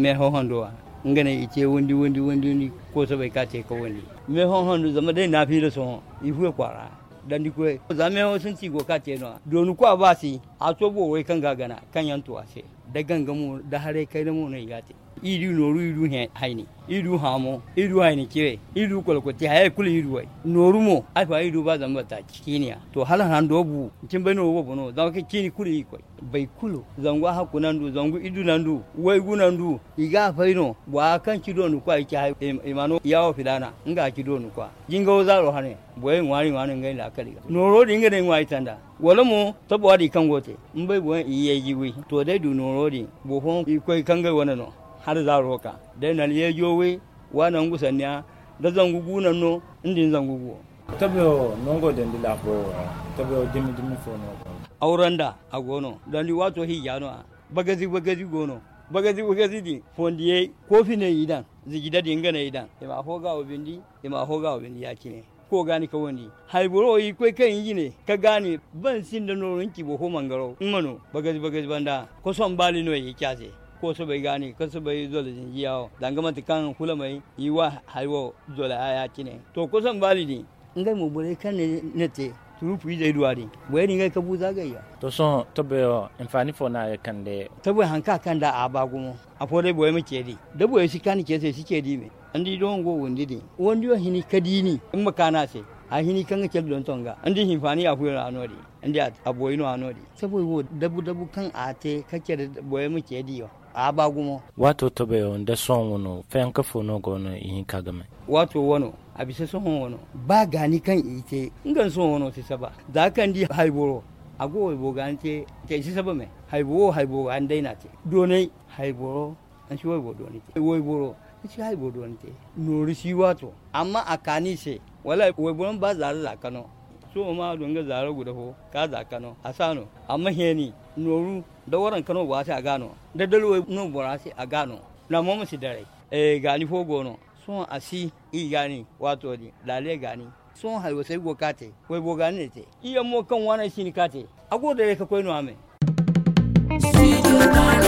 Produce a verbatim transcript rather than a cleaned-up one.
me ho hondo ngane ice wundi wundi wundi ko so bai kace ko wani me ho hondo zama dai na fi da so ihu kwara dan di ko zame ho sun ci go kace no donu ko abasi a so bo wai kan gagana kan yanto ase da gangamu da hare kai da mu ne gate idu noru idu he haini idu hamo idu haini kire idu kolkoti haye kuli idu wai noru mo afa idu ba zamba ta kiniya to halan han dobu kin bai no bo no zaka kini kuli ko bai kulu zangwa hakunandu zangu idu nandu wai gunandu iga faino wa kan kido nu kwa iki hay imano yawo fidana nga kido nu kwa jingo zaro hane boye ngwani ngwani ngai la kali noro dinga de ngwai tanda wala mo to bo di kan gote mbai bo iye jiwi to dai du noro di bo hon ikoi kanga wana no har zaro ka dai nan ye jowe wana ngusanya da zangu gunan no indin zangu go tabyo nongo den dila ko tabyo dimi dimi fo no auranda agono dandi wato hijano bagazi bagazi gono bagazi bagazi di fondiye kofi ne idan zigida dinga ne idan e ma hoga obindi e ma hoga obindi yaki ne ko gani ka woni haiburo yi kai kan yi ne ka gani ban sin da noron ki bo ho mangaro ngano bagazi bagazi banda ko son bali no yi kyase ko so bai gani ko so bai zo da jingiyawo dangama kan kula mai yiwa haiwo zo la yaki ne to ko son bali ni ngai mu bure kan ne nete turupu ide duari weni ngai kabuza gaya to so to be infani fo na kande to be hanka kanda abagumo afode boye makedi da boye sikani kese sikedi me andi don go wondi di wondi yo hini kadini in makana se a hini kan ke don tonga andi hinfani afura anodi andi aboyi no anodi sabo wo dabu dabu kan ate kake da boye makedi yo abagumo wato to be on da son wono fen ka fo no go no yin kagame wato wono abisa son wono ba gani kan ite ngan son wono ti saba da kan di haiboro ago bo gante te si saba me haibo haibo an daina te donai haiboro an shi wo doni te wo boro shi haibo doni te no ri shi wato amma akani se wala wo boron ba za za kano so ma don ga zaro guda ho ka za kano asano amma heni noru da waran kano ba sai a gano da dalwo no bora sai a gano na mu musi dare eh gani fo gono son asi i gani wato di lale gani son halwa sai go kate wai bo gani te iya mo kan wana shi ni kate ago da ka koino ame